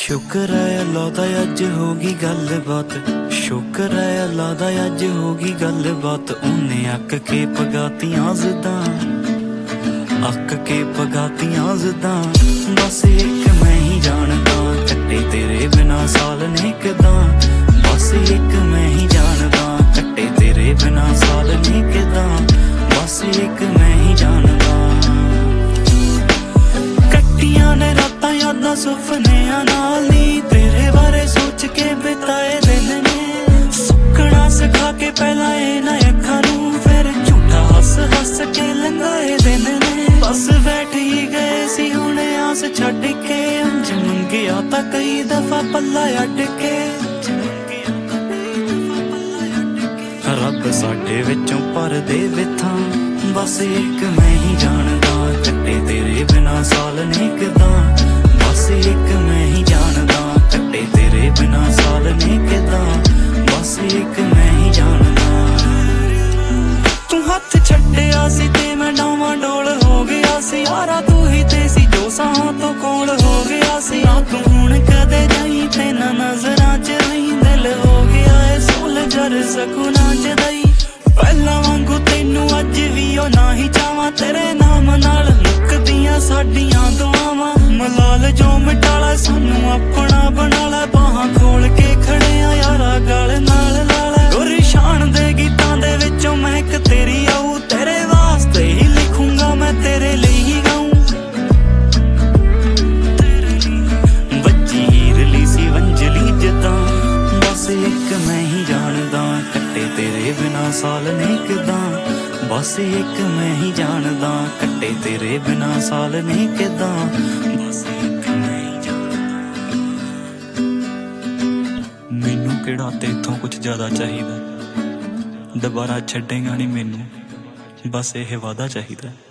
शुक्र है अल्लाह दा अज होगी गल बात, शुक्र है अल्लाह दा अज होगी गल बात। उन्हें अक के पगातियां ज़िद्दां, अक के पगातियां ज़िद्दां। बस एक मैं ही जानदा कट्टे तेरे बिना साल ने किदां। बस एक मैं ही जानदा कट्टे तेरे बिना साल ने किदां। बस एक मैं ही जानदा। कट्टियां ने रातां यादां सुपनियां नाल नी, तेरे बारे सोच के बिताए दिन ने। सुकना सिखा के पहला ए ना अखां नूं, फिर झूठा हस हस के लंघाए दिन ने। बस बैठ ही गए सी हुण आस छड्ड के, अंज मंगिया तां कई दफा पल्ला अड्ड के। रब साडे विचों पर दे विथां, बस एक मैं ही जानदा कट्टे तेरे बिना साल ने किदां। बस एक मैं ही जानदा कट्टे तेरे बिना साल ने किदां। बस एक मैं ही जानदा। तू हथ छड्डिया सी ते मैं डावां डोल हो गया सी, यारा तू ही ते सी जो साहां तो कोल हो गया सी। तू हुण कदे जाई ते ना नज़रां च रही, दिल हो गया है सोलजर सकूनां च दई। पहला वांगू तैनू अज भी ओ ना ही चावां, तेरे नाम नाल मुकदियां साडियां दुआवां। मलाल जो मिटाला सानू अपना बनाला, बाहां खोल के खड़े आ यारा गल नाल लाला। गुरशान दे गीतां दे विचों महक तेरी आऊ, तेरे वास्ते ही लिखूंगा मैं तेरे लिए ही गाऊं। बच्ची हीर ली सी वंजली जिद्दां, बस एक मैं ही जानदा कट्टे तेरे बिना साल ने किदां। बस एक मैं ही जानदा कट्टे तेरे बिना साल ने किदां। बस एक मैं ही जानदा। मैनू किहड़ा तेथों कुछ ज़्यादा चाहिदा, दोबारा छड्डेगा नहीं मैनू, बस यह वादा चाहिदा।